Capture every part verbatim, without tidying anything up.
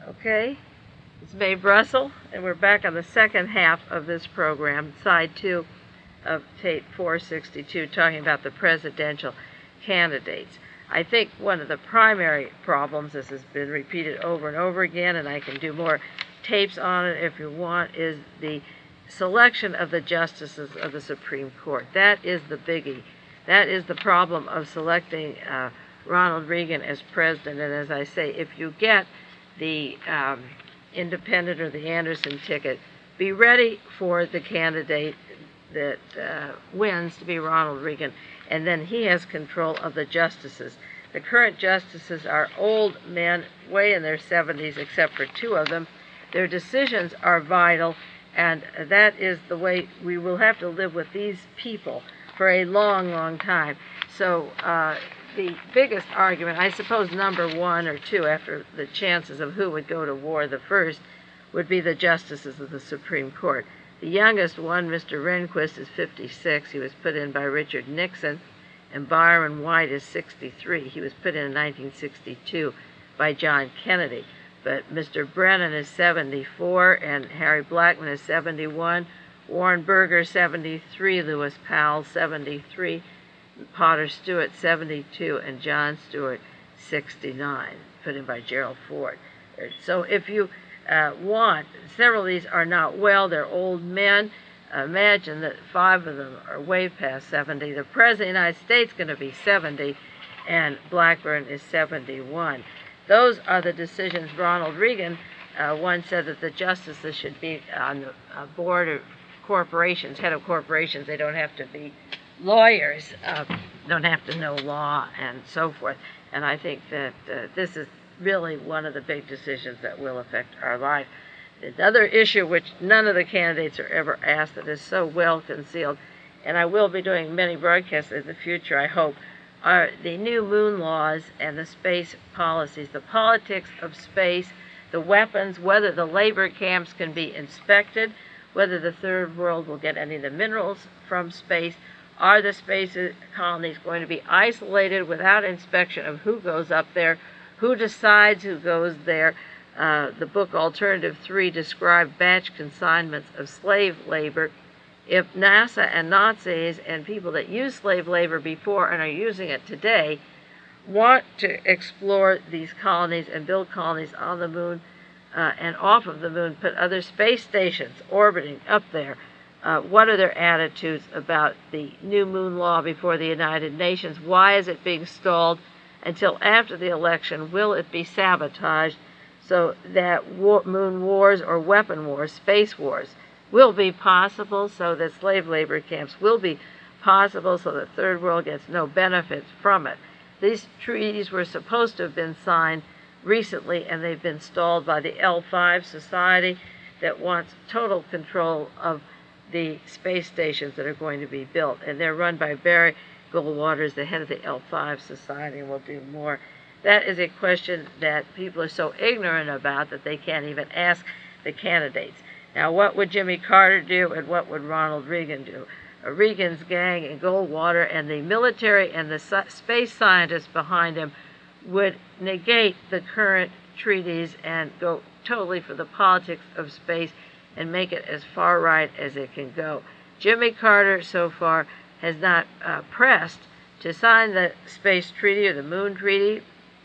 Okay, it's Mae Brussel, and we're back on the second half of this program, side two of tape four sixty-two, talking about the presidential candidates. I think one of the primary problems, this has been repeated over and over again, and I can do more tapes on it if you want, is the selection of the justices of the Supreme Court. That is the biggie. That is the problem of selecting uh, Ronald Reagan as president. And as I say, if you get the um, independent or the Anderson ticket, be ready for the candidate that uh, wins to be Ronald Reagan, and then he has control of the justices. The current justices are old men, way in their seventies, except for two of them. Their decisions are vital, and that is the way we will have to live with these people for a long, long time. So uh, the biggest argument, I suppose number one or two after the chances of who would go to war the first, would be the justices of the Supreme Court. The youngest one, Mister Rehnquist, is fifty-six. He was put in by Richard Nixon. And Byron White is sixty-three. He was put in in nineteen sixty-two by John Kennedy. But Mister Brennan is seventy-four, and Harry Blackmun is seventy-one. Warren Burger, seventy-three. Lewis Powell, seventy-three. Potter Stewart, seventy-two, and John Stewart, sixty-nine, put in by Gerald Ford. So if you uh, want, several of these are not well, they're old men. Uh, imagine that five of them are way past seventy. The President of the United States is going to be seventy, and Blackburn is seventy-one. Those are the decisions. Ronald Reagan uh, once said that the justices should be on the uh, board of corporations, head of corporations. They don't have to be lawyers, uh, don't have to know law and so forth. And I think that uh, this is really one of the big decisions that will affect our life. Another issue which none of the candidates are ever asked, that is so well concealed, and I will be doing many broadcasts in the future, I hope, are the new moon laws and the space policies, the politics of space, the weapons, whether the labor camps can be inspected, whether the third world will get any of the minerals from space. Are the space colonies going to be isolated without inspection of who goes up there, who decides who goes there? Uh, the book Alternative three described batch consignments of slave labor. If NASA and Nazis and people that used slave labor before and are using it today want to explore these colonies and build colonies on the moon uh, and off of the moon, put other space stations orbiting up there, Uh, what are their attitudes about the new moon law before the United Nations? Why is it being stalled until after the election? Will it be sabotaged so that war, moon wars or weapon wars, space wars, will be possible, so that slave labor camps will be possible, so the third world gets no benefits from it? These treaties were supposed to have been signed recently, and they've been stalled by the L five Society that wants total control of the space stations that are going to be built, and they're run by Barry Goldwater, the head of the L five Society, and we'll do more. That is a question that people are so ignorant about that they can't even ask the candidates. Now, what would Jimmy Carter do, and what would Ronald Reagan do? Uh, Reagan's gang and Goldwater and the military and the space scientists behind him would negate the current treaties and go totally for the politics of space and make it as far right as it can go. Jimmy Carter, so far, has not uh, pressed to sign the space treaty or the moon treaty,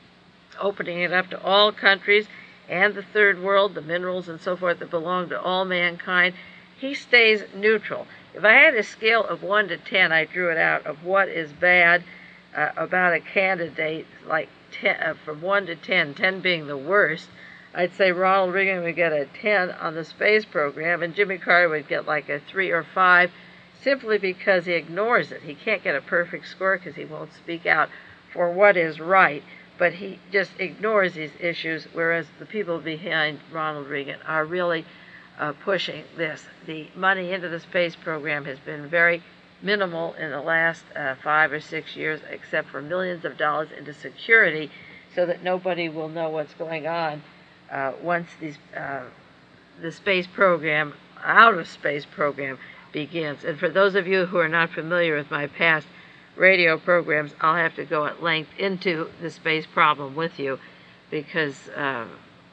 opening it up to all countries and the third world, the minerals and so forth that belong to all mankind. He stays neutral. If I had a scale of one to ten, I drew it out, of what is bad uh, about a candidate, like ten, uh, from one to ten, ten being the worst, I'd say Ronald Reagan would get a ten on the space program, and Jimmy Carter would get like a three or five, simply because he ignores it. He can't get a perfect score because he won't speak out for what is right, but he just ignores these issues, whereas the people behind Ronald Reagan are really uh, pushing this. The money into the space program has been very minimal in the last uh, five or six years, except for millions of dollars into security so that nobody will know what's going on Uh, once these, uh, the space program, out of space program, begins. And for those of you who are not familiar with my past radio programs, I'll have to go at length into the space problem with you, because uh,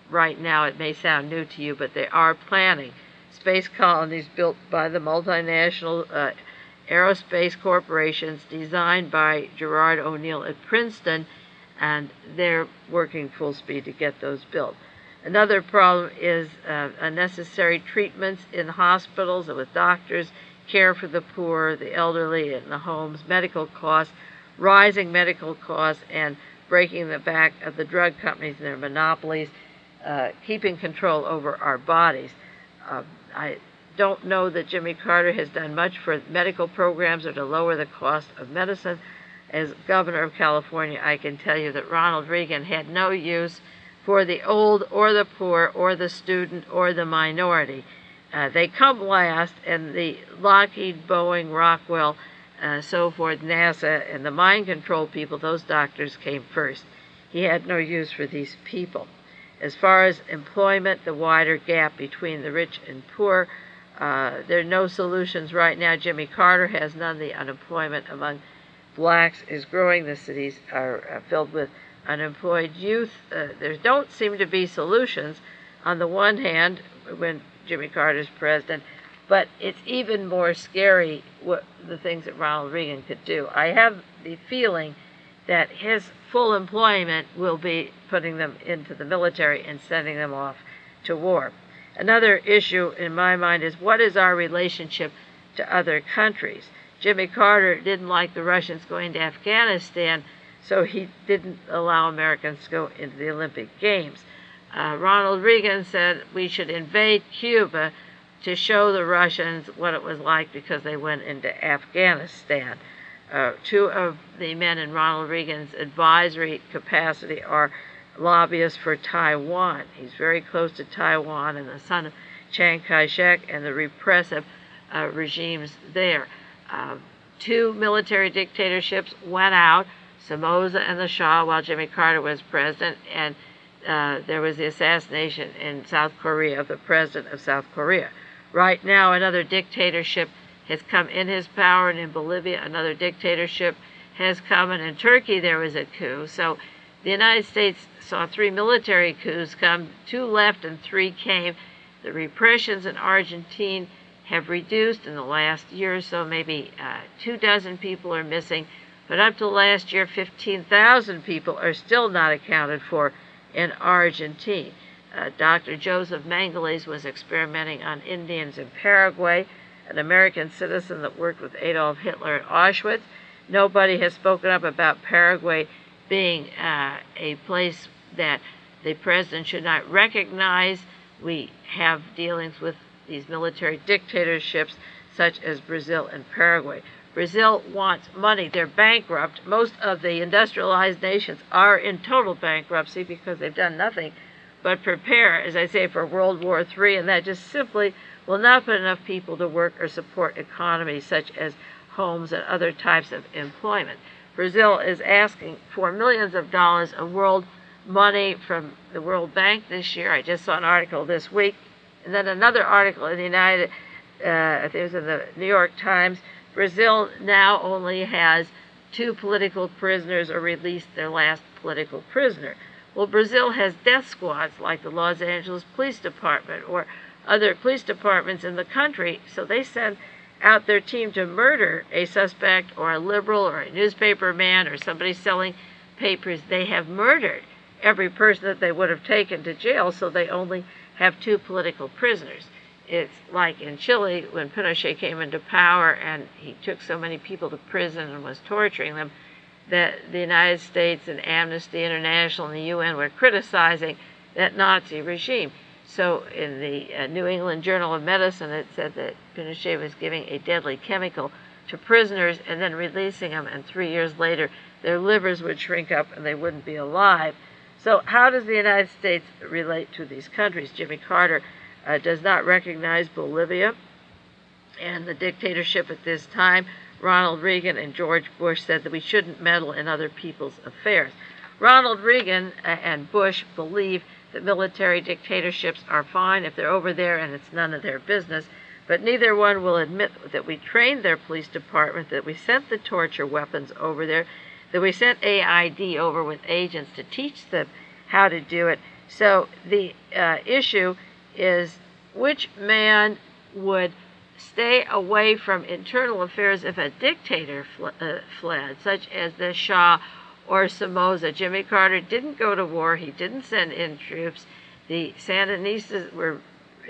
right now. It may sound new to you, but they are planning space colonies built by the multinational uh, aerospace corporations, designed by Gerard O'Neill at Princeton, and they're working full speed to get those built. Another problem is uh, unnecessary treatments in hospitals and with doctors, care for the poor, the elderly in the homes, medical costs, rising medical costs, and breaking the back of the drug companies and their monopolies, uh, keeping control over our bodies. Uh, I don't know that Jimmy Carter has done much for medical programs or to lower the cost of medicine. As governor of California, I can tell you that Ronald Reagan had no use for the old or the poor or the student or the minority. Uh, they come last, and the Lockheed, Boeing, Rockwell, uh, so forth, NASA, and the mind control people, those doctors came first. He had no use for these people. As far as employment, the wider gap between the rich and poor, uh, there are no solutions right now. Jimmy Carter has none. The unemployment among blacks is growing. The cities are uh, filled with unemployed youth. Uh, there don't seem to be solutions. On the one hand, when Jimmy Carter's president, but it's even more scary what the things that Ronald Reagan could do. I have the feeling that his full employment will be putting them into the military and sending them off to war. Another issue in my mind is, what is our relationship to other countries? Jimmy Carter didn't like the Russians going to Afghanistan, so he didn't allow Americans to go into the Olympic Games. Uh, Ronald Reagan said we should invade Cuba to show the Russians what it was like because they went into Afghanistan. Uh, two of the men in Ronald Reagan's advisory capacity are lobbyists for Taiwan. He's very close to Taiwan and the son of Chiang Kai-shek and the repressive uh, regimes there. Uh, two military dictatorships went out, Somoza and the Shah, while Jimmy Carter was president, and uh, there was the assassination in South Korea of the president of South Korea. Right now, another dictatorship has come in his power, and in Bolivia, another dictatorship has come, and in Turkey there was a coup. So the United States saw three military coups come, two left and three came. The repressions in Argentina have reduced in the last year or so. Maybe uh, two dozen people are missing, but up to last year, fifteen thousand people are still not accounted for in Argentina. Uh, Doctor Joseph Mengele was experimenting on Indians in Paraguay, an American citizen that worked with Adolf Hitler at Auschwitz. Nobody has spoken up about Paraguay being uh, a place that the president should not recognize. We have dealings with these military dictatorships such as Brazil and Paraguay. Brazil wants money. They're bankrupt. Most of the industrialized nations are in total bankruptcy because they've done nothing but prepare, as I say, for World War Three, and that just simply will not put enough people to work or support economies such as homes and other types of employment. Brazil is asking for millions of dollars of world money from the World Bank this year. I just saw an article this week, and then another article in the United, uh, I think it was in the New York Times. Brazil now only has two political prisoners, or released their last political prisoner. Well, Brazil has death squads like the Los Angeles Police Department or other police departments in the country, so they send out their team to murder a suspect or a liberal or a newspaper man or somebody selling papers. They have murdered every person that they would have taken to jail, so they only have two political prisoners. It's like in Chile when Pinochet came into power and he took so many people to prison and was torturing them that the United States and Amnesty International and the U N were criticizing that Nazi regime. So in the uh, New England Journal of Medicine, it said that Pinochet was giving a deadly chemical to prisoners and then releasing them, and three years later their livers would shrink up and they wouldn't be alive. So how does the United States relate to these countries? Jimmy Carter uh, does not recognize Bolivia and the dictatorship at this time. Ronald Reagan and George Bush said that we shouldn't meddle in other people's affairs. Ronald Reagan and Bush believe that military dictatorships are fine if they're over there and it's none of their business, but neither one will admit that we trained their police department, that we sent the torture weapons over there, that we sent A I D over with agents to teach them how to do it, So the uh, issue is which man would stay away from internal affairs if a dictator fl uh, fled, such as the Shah or Somoza. Jimmy Carter didn't go to war. He didn't send in troops. The Sandinistas were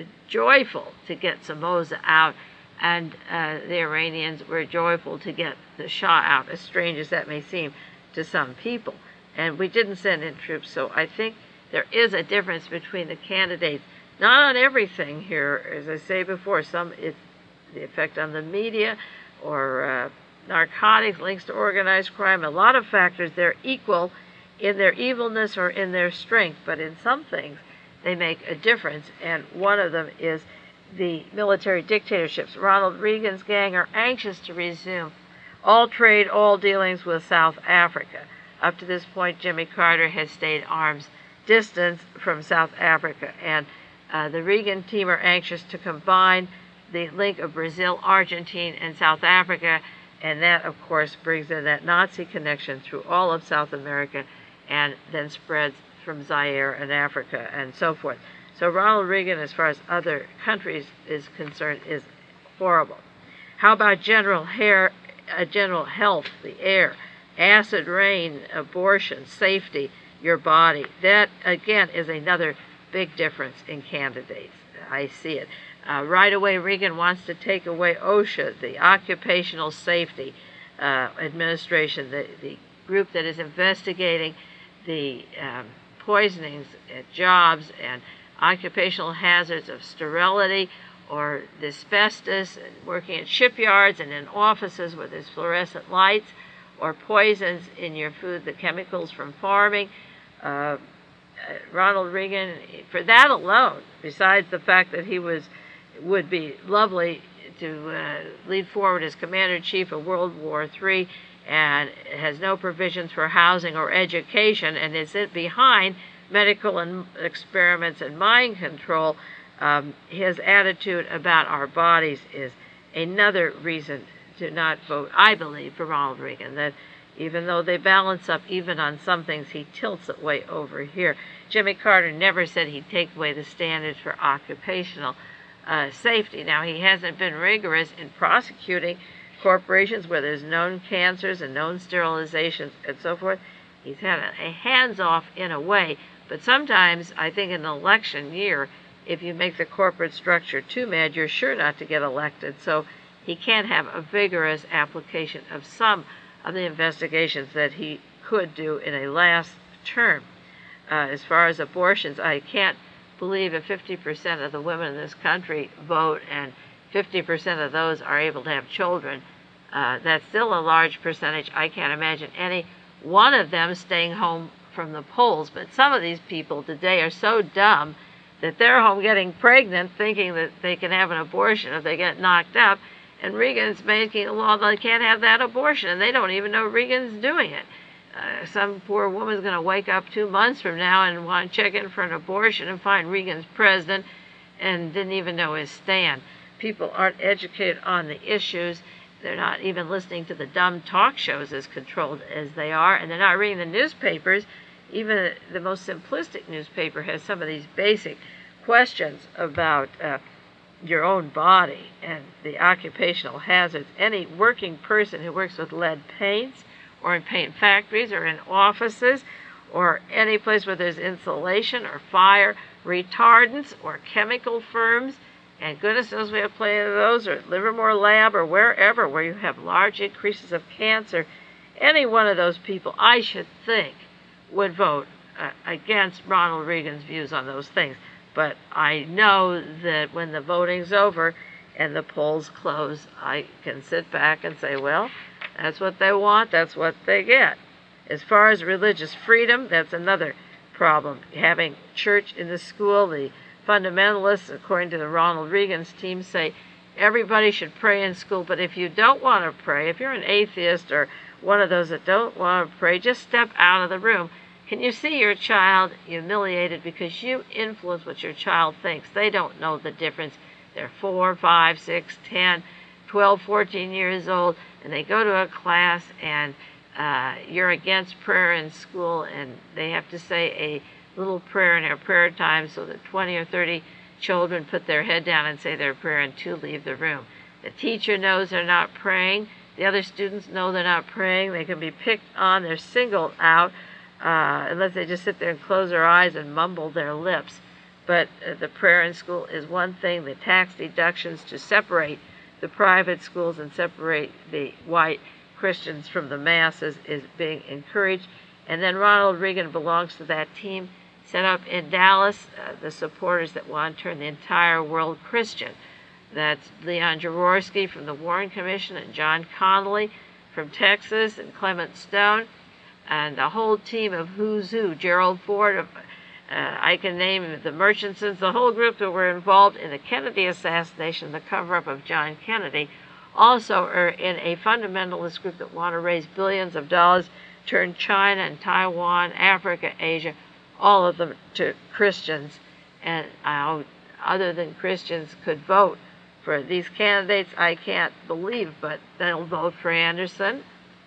joyful to get Somoza out, and uh, the Iranians were joyful to get the Shah out, as strange as that may seem to some people. And we didn't send in troops, so I think there is a difference between the candidates. Not on everything here, as I say before, some it's the effect on the media or uh, narcotics, links to organized crime, a lot of factors. They're equal in their evilness or in their strength, but in some things they make a difference, and one of them is the military dictatorships. Ronald Reagan's gang are anxious to resume all trade, all dealings with South Africa. Up to this point, Jimmy Carter has stayed arm's distance from South Africa, and uh, the Reagan team are anxious to combine the link of Brazil, Argentina, and South Africa, and that, of course, brings in that Nazi connection through all of South America and then spreads from Zaire and Africa and so forth. So Ronald Reagan, as far as other countries is concerned, is horrible. How about general hair, uh, general health, the air, acid rain, abortion, safety, your body? That, again, is another big difference in candidates. I see it. Uh, right away, Reagan wants to take away OSHA, the Occupational Safety uh, Administration, the, the group that is investigating the um, poisonings at jobs and occupational hazards of sterility or asbestos, and working at shipyards and in offices where there's fluorescent lights, or poisons in your food, the chemicals from farming. Uh, Ronald Reagan, for that alone, besides the fact that he was would be lovely to uh, lead forward as Commander-in-Chief of World War Three, and has no provisions for housing or education, and is behind medical and experiments and mind control, um, his attitude about our bodies is another reason to not vote, I believe, for Ronald Reagan, that even though they balance up even on some things, he tilts it way over here. Jimmy Carter never said he'd take away the standards for occupational uh, safety. Now, he hasn't been rigorous in prosecuting corporations where there's known cancers and known sterilizations and so forth. He's had a, a hands-off in a way, but sometimes I think in an election year, if you make the corporate structure too mad, you're sure not to get elected. So he can't have a vigorous application of some of the investigations that he could do in a last term. Uh, as far as abortions, I can't believe if fifty percent of the women in this country vote and fifty percent of those are able to have children. Uh, that's still a large percentage. I can't imagine any one of them staying home from the polls, but some of these people today are so dumb that they're home getting pregnant thinking that they can have an abortion if they get knocked up, and Reagan's making a law that they can't have that abortion, and they don't even know Reagan's doing it. Uh, some poor woman's going to wake up two months from now and want to check in for an abortion and find Reagan's president and didn't even know his stand. People aren't educated on the issues. They're not even listening to the dumb talk shows as controlled as they are, and they're not reading the newspapers. Even the most simplistic newspaper has some of these basic questions about uh, your own body and the occupational hazards. Any working person who works with lead paints or in paint factories or in offices or any place where there's insulation or fire retardants or chemical firms, and goodness knows we have plenty of those, or Livermore Lab or wherever where you have large increases of cancer, any one of those people, I should think, would vote uh, against Ronald Reagan's views on those things. But I know that when the voting's over and the polls close, I can sit back and say, well, that's what they want, that's what they get. As far as religious freedom, that's another problem. Having church in the school, the fundamentalists, according to the Ronald Reagan's team, say everybody should pray in school, but if you don't want to pray, if you're an atheist or one of those that don't want to pray, just step out of the room. Can you see your child humiliated because you influence what your child thinks? They don't know the difference. They're four, five, six, ten, twelve, fourteen years old, and they go to a class and uh, you're against prayer in school, and they have to say a little prayer in our prayer time so that twenty or thirty children put their head down and say their prayer and two leave the room. The teacher knows they're not praying. The other students know they're not praying. They can be picked on. They're singled out uh, unless they just sit there and close their eyes and mumble their lips. But uh, the prayer in school is one thing. The tax deductions to separate the private schools and separate the white Christians from the masses is being encouraged. And then Ronald Reagan belongs to that team set up in Dallas, uh, the supporters that want to turn the entire world Christian. That's Leon Jaworski from the Warren Commission and John Connolly from Texas and Clement Stone and a whole team of who's who, Gerald Ford, of, uh, I can name the Murchisons, the whole group that were involved in the Kennedy assassination, the cover-up of John Kennedy, also are in a fundamentalist group that want to raise billions of dollars, turn China and Taiwan, Africa, Asia, all of them to Christians, and uh, other than Christians could vote for these candidates. I can't believe, but they'll vote for Anderson.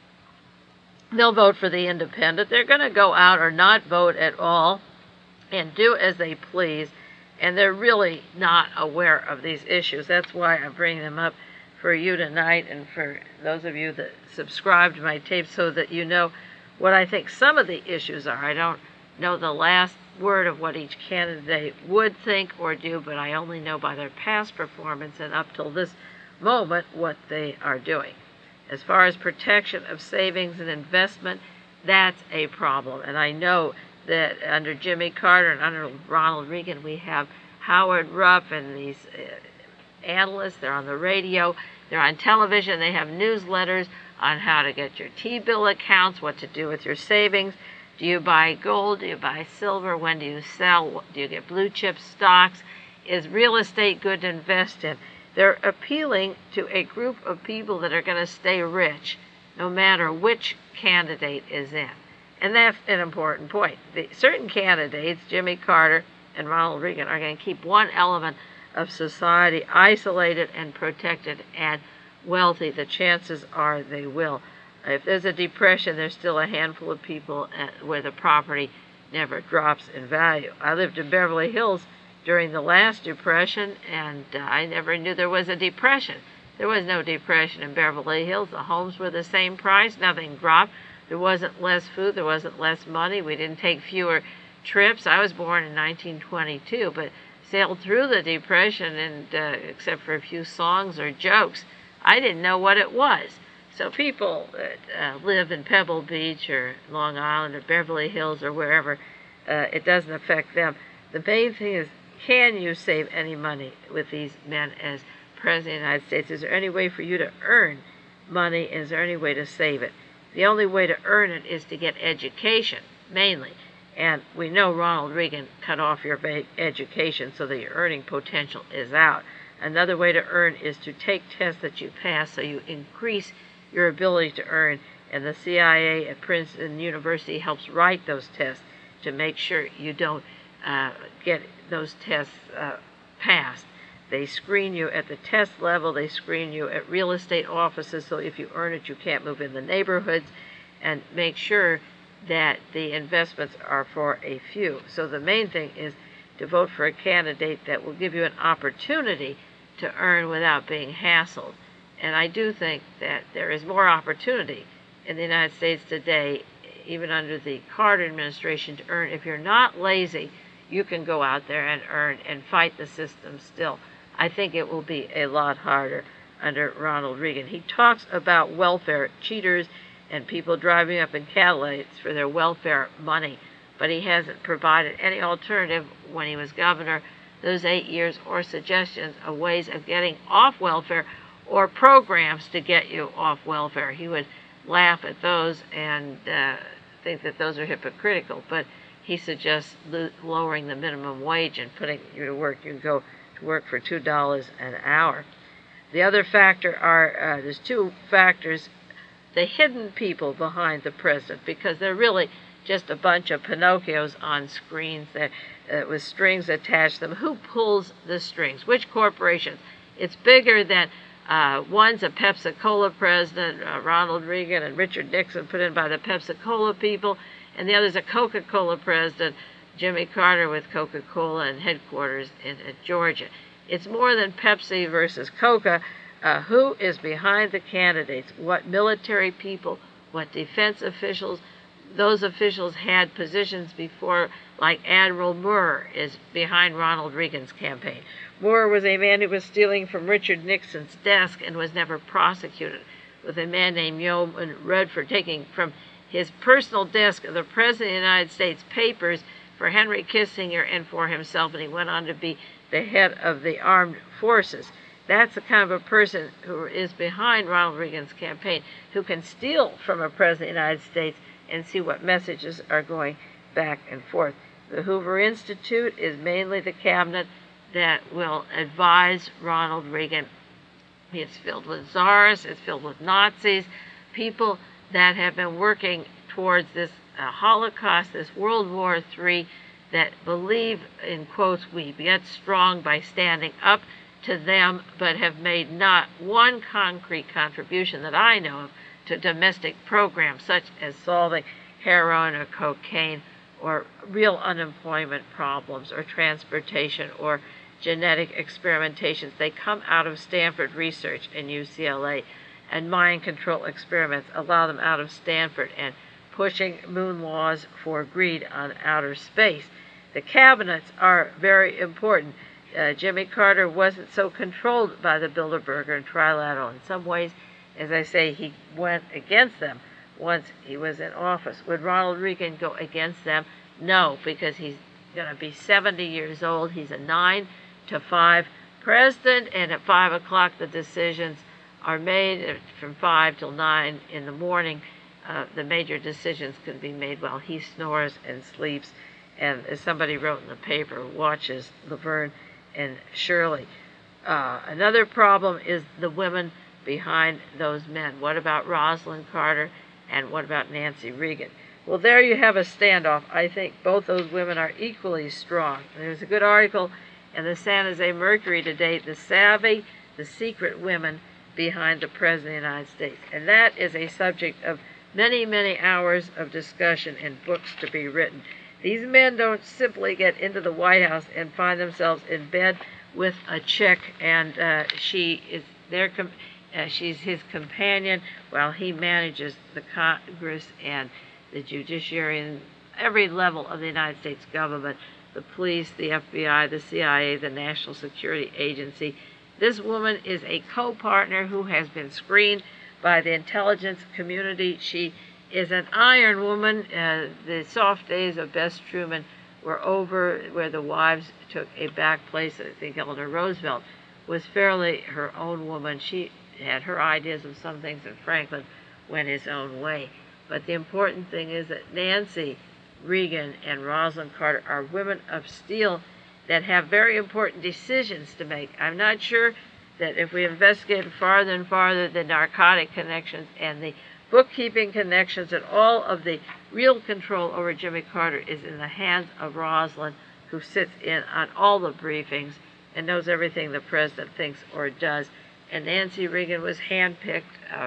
They'll vote for the independent. They're going to go out or not vote at all and do as they please, and they're really not aware of these issues. That's why I'm bringing them up for you tonight and for those of you that subscribe to my tapes so that you know what I think some of the issues are. I don't know the last word of what each candidate would think or do, but I only know by their past performance and up till this moment what they are doing. As far as protection of savings and investment, that's a problem. And I know that under Jimmy Carter and under Ronald Reagan, we have Howard Rupp and these uh, analysts. They're on the radio, they're on television, they have newsletters on how to get your T-bill accounts, what to do with your savings. Do you buy gold? Do you buy silver? When do you sell? Do you get blue chip stocks? Is real estate good to invest in? They're appealing to a group of people that are going to stay rich no matter which candidate is in. And that's an important point. The, certain candidates, Jimmy Carter and Ronald Reagan, are going to keep one element of society isolated and protected and wealthy. The chances are they will. If there's a depression, there's still a handful of people where the property never drops in value. I lived in Beverly Hills during the last depression, and uh, I never knew there was a depression. There was no depression in Beverly Hills. The homes were the same price. Nothing dropped. There wasn't less food. There wasn't less money. We didn't take fewer trips. I was born in nineteen twenty-two, but sailed through the depression, and uh, except for a few songs or jokes, I didn't know what it was. So people that uh, live in Pebble Beach or Long Island or Beverly Hills or wherever, uh, it doesn't affect them. The main thing is, can you save any money with these men as President of the United States? Is there any way for you to earn money? Is there any way to save it? The only way to earn it is to get education, mainly. And we know Ronald Reagan cut off your education so that your earning potential is out. Another way to earn is to take tests that you pass so you increase your ability to earn, and the C I A at Princeton University helps write those tests to make sure you don't uh, get those tests uh, passed. They screen you at the test level, they screen you at real estate offices, so if you earn it, you can't move in the neighborhoods, and make sure that the investments are for a few. So the main thing is to vote for a candidate that will give you an opportunity to earn without being hassled. And I do think that there is more opportunity in the United States today, even under the Carter administration, to earn. If you're not lazy, you can go out there and earn and fight the system still. I think it will be a lot harder under Ronald Reagan. He talks about welfare cheaters and people driving up in Cadillacs for their welfare money, but he hasn't provided any alternative when he was governor those eight years or suggestions of ways of getting off welfare or programs to get you off welfare. He would laugh at those and uh, think that those are hypocritical, but he suggests lo lowering the minimum wage and putting you to work. You can go to work for two dollars an hour. The other factor are, uh, there's two factors, the hidden people behind the president, because they're really just a bunch of Pinocchios on screens that, uh, with strings attached to them. Who pulls the strings? Which corporations? It's bigger than Uh, one's a Pepsi-Cola president, uh, Ronald Reagan and Richard Nixon, put in by the Pepsi-Cola people, and the other's a Coca-Cola president, Jimmy Carter with Coca-Cola and headquarters in uh, Georgia. It's more than Pepsi versus Coca. Uh, who is behind the candidates? What military people, what defense officials? Those officials had positions before, like Admiral Moore is behind Ronald Reagan's campaign. Moore was a man who was stealing from Richard Nixon's desk and was never prosecuted, with a man named Yeoman Redford taking from his personal desk of the President of the United States papers for Henry Kissinger and for himself, and he went on to be the head of the armed forces. That's the kind of a person who is behind Ronald Reagan's campaign, who can steal from a president of the United States and see what messages are going back and forth. The Hoover Institute is mainly the cabinet that will advise Ronald Reagan. It's filled with czars, it's filled with Nazis, people that have been working towards this uh, Holocaust, this World War Three, that believe, in quotes, we get strong by standing up to them, but have made not one concrete contribution that I know of to domestic programs such as solving heroin or cocaine or real unemployment problems or transportation or genetic experimentations. They come out of Stanford research and U C L A, and mind control experiments allow them out of Stanford and pushing moon laws for greed on outer space. The cabinets are very important. Uh, Jimmy Carter wasn't so controlled by the Bilderberger and Trilateral. In some ways, as I say, he went against them once he was in office. Would Ronald Reagan go against them? No, because he's going to be seventy years old. He's a nine to five president, and at five o'clock the decisions are made. From five till nine in the morning, uh, the major decisions can be made while he snores and sleeps, and as somebody wrote in the paper, watches Laverne and Shirley. Uh, another problem is the women behind those men. What about Rosalind Carter, and what about Nancy Reagan? Well, there you have a standoff. I think both those women are equally strong. There's a good article in the San Jose Mercury today, The Savvy, the Secret Women Behind the President of the United States. And that is a subject of many, many hours of discussion and books to be written. These men don't simply get into the White House and find themselves in bed with a chick, and uh, she is their com- uh, she's his companion while he manages the Congress and the judiciary and every level of the United States government, the police, the F B I, the C I A, the National Security Agency. This woman is a co-partner who has been screened by the intelligence community. She is an iron woman. Uh, the soft days of Bess Truman were over, where the wives took a back place. I think Eleanor Roosevelt was fairly her own woman. She had her ideas of some things, and Franklin went his own way. But the important thing is that Nancy Reagan and Rosalind Carter are women of steel that have very important decisions to make. I'm not sure that if we investigate farther and farther the narcotic connections and the bookkeeping connections, and all of the real control over Jimmy Carter is in the hands of Rosalind, who sits in on all the briefings and knows everything the president thinks or does. And Nancy Reagan was handpicked, uh,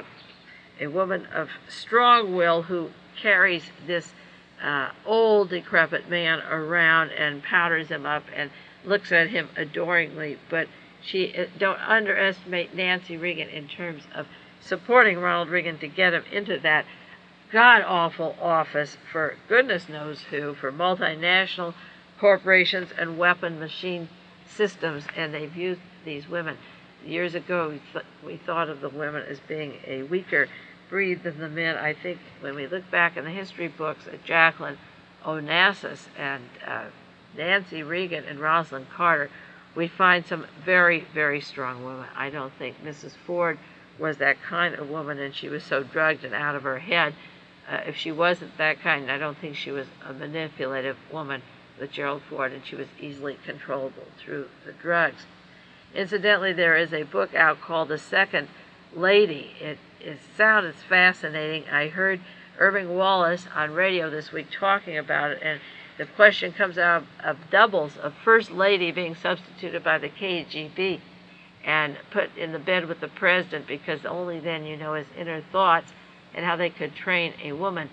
a woman of strong will who carries this uh, old, decrepit man around and powders him up and looks at him adoringly. But she uh, don't underestimate Nancy Reagan in terms of supporting Ronald Reagan to get him into that god-awful office for goodness knows who, for multinational corporations and weapon machine systems, and they've used these women. Years ago, we, th- we thought of the women as being a weaker breed than the men. I think when we look back in the history books at Jacqueline Onassis and uh, Nancy Reagan and Rosalind Carter, we find some very, very strong women. I don't think Missus Ford was that kind of woman, and she was so drugged and out of her head. Uh, if she wasn't that kind, I don't think she was a manipulative woman with Gerald Ford, and she was easily controllable through the drugs. Incidentally, there is a book out called The Second Lady. It, it sounds fascinating. I heard Irving Wallace on radio this week talking about it, and the question comes out of, of doubles of First Lady being substituted by the K G B and put in the bed with the president, because only then you know his inner thoughts and how they could train a woman.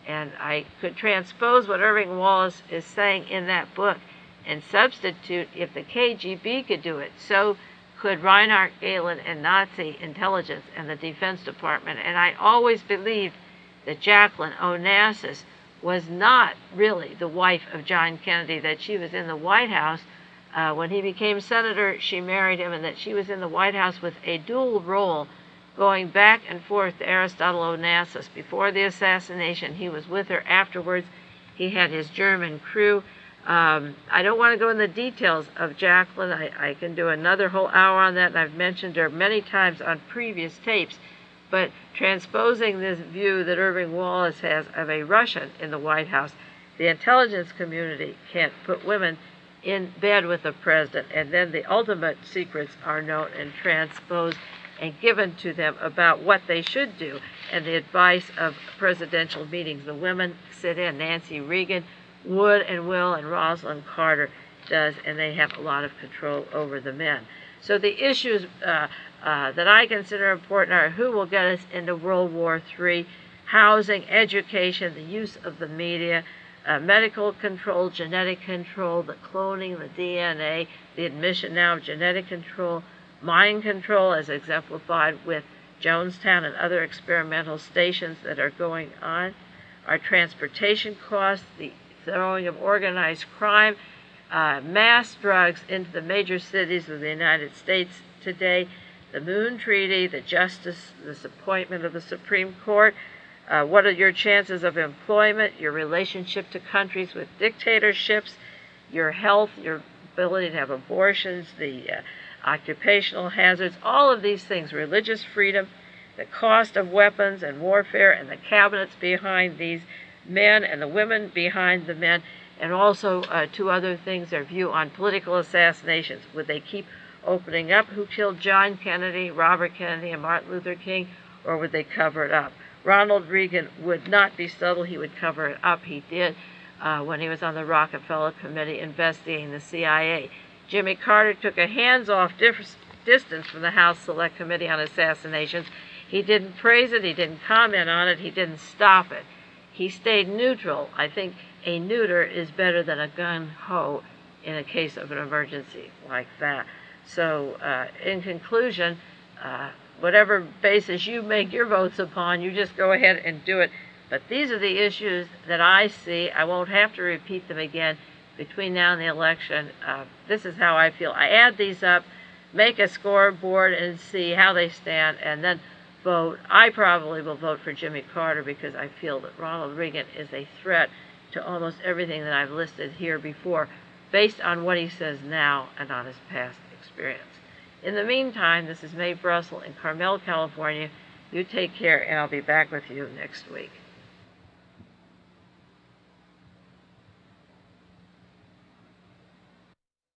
And I could transpose what Irving Wallace is saying in that book and substitute, if the K G B could do it, so could Reinhard Gehlen and Nazi intelligence and the Defense Department. And I always believed that Jacqueline Onassis was not really the wife of John Kennedy, that she was in the White House. Uh, when he became senator, she married him, and that she was in the White House with a dual role, going back and forth to Aristotle Onassis. Before the assassination, he was with her. Afterwards, he had his German crew. Um, I don't want to go in the details of Jacqueline. I, I can do another whole hour on that, and I've mentioned her many times on previous tapes. But transposing this view that Irving Wallace has of a Russian in the White House, the intelligence community can't put women in bed with the president, and then the ultimate secrets are known and transposed and given to them about what they should do, and the advice of presidential meetings. The women sit in. Nancy Reagan would and will, and Rosalind Carter does, and they have a lot of control over the men. So the issues uh, uh, that I consider important are who will get us into World War Three, housing, education, the use of the media, uh, medical control, genetic control, the cloning, the D N A, the admission now of genetic control, mind control as exemplified with Jonestown and other experimental stations that are going on, our transportation costs, the throwing of organized crime, uh, mass drugs into the major cities of the United States today, the Moon Treaty, the justice, this appointment of the Supreme Court, uh, what are your chances of employment, your relationship to countries with dictatorships, your health, your ability to have abortions, the uh, occupational hazards, all of these things, religious freedom, the cost of weapons and warfare, and the cabinets behind these men and the women behind the men, and also uh, two other things, their view on political assassinations. Would they keep opening up who killed John Kennedy, Robert Kennedy, and Martin Luther King, or would they cover it up? Ronald Reagan would not be subtle. He would cover it up. He did uh, when he was on the Rockefeller Committee investigating the C I A. Jimmy Carter took a hands-off distance from the House Select Committee on Assassinations. He didn't praise it. He didn't comment on it. He didn't stop it. He stayed neutral. I think a neuter is better than a gun-ho in a case of an emergency like that. So uh, in conclusion, uh, whatever basis you make your votes upon, you just go ahead and do it. But these are the issues that I see. I won't have to repeat them again between now and the election. Uh, this is how I feel. I add these up, make a scoreboard, and see how they stand, and then vote. I probably will vote for Jimmy Carter because I feel that Ronald Reagan is a threat to almost everything that I've listed here before, based on what he says now and on his past experience. In the meantime, this is Mae Brussel in Carmel, California. You take care, and I'll be back with you next week.